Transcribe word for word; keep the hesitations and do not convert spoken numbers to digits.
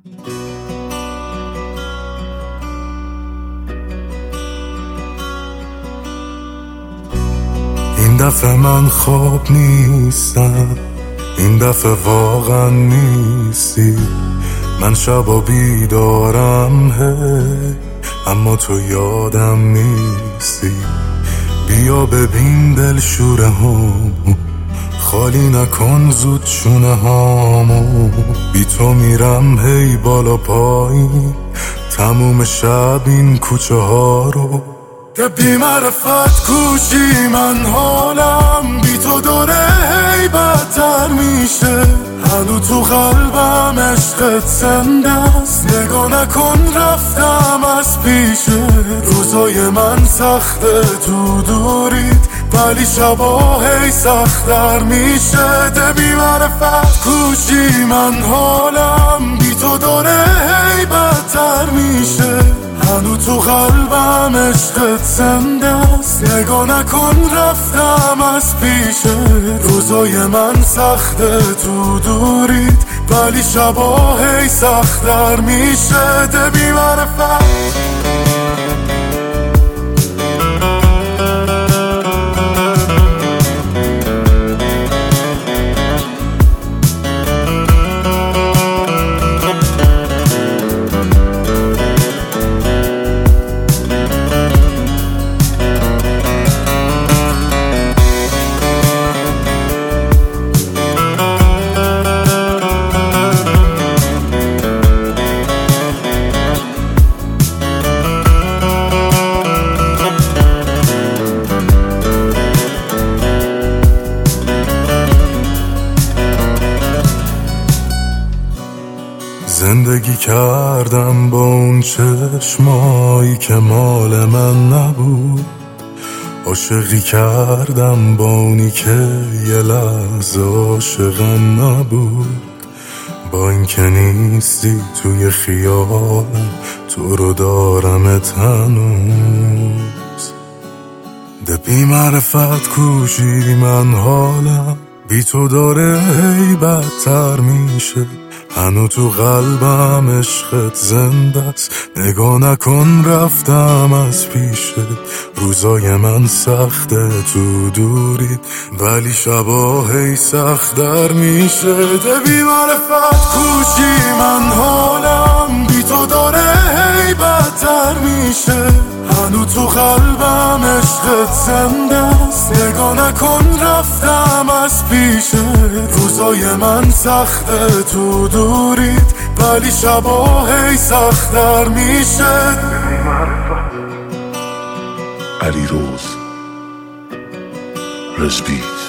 این دفعه من خواب نیستم، این دفعه واقعا نیستی. من شبا بیدارم هی، اما تو یادم نیستی. بیا ببین دلشوره هم، خالی نکن زود شونه هامو. بی تو میرم هی بالا پایین، تموم شب این کوچه ها رو. ده بی معرفت کوشی من حالم، بی تو داره هی بدتر میشه. هنو تو قلبم عشقت زنده است، نگاه نکن رفتم از پیشه. روزای من سخته تو دوریت، ولی شبا هی سخت‌تر میشه. ده بی معرفت کوشی من حالم، بی تو داره هی بدتر میشه. هنو تو قلبم عشقت زنده است، نگاه نکن رفتم از پیشه. روزای من سخته تو دوریت، ولی شبا هی سخت‌تر میشه. ده بی معرفت زندگی کردم با اون چشمایی که مال من نبود. عاشقی کردم با اونی که یه لحظه عاشقم نبود. با این که نیستی توی خیالم، تو رو دارمت هنوز. ده بی معرفت کوشی من حالم، بی تو داره هی بدتر میشه. هنو تو قلبم عشقت زنده است، نگاه نکن رفتم از پیشه. روزای من سخته تو دوریت، ولی شبا هی سخت‌تر میشه. ده بی معرفت کوشی من حالم، بی تو داره هی بدتر میشه. هنو تو قلبم عشقت زنده است، نگاه نکن رفتم از پیشه. روزای من سخته تو دوریت، ولی شبا هی سخت‌تر میشه. علی روز رزبیت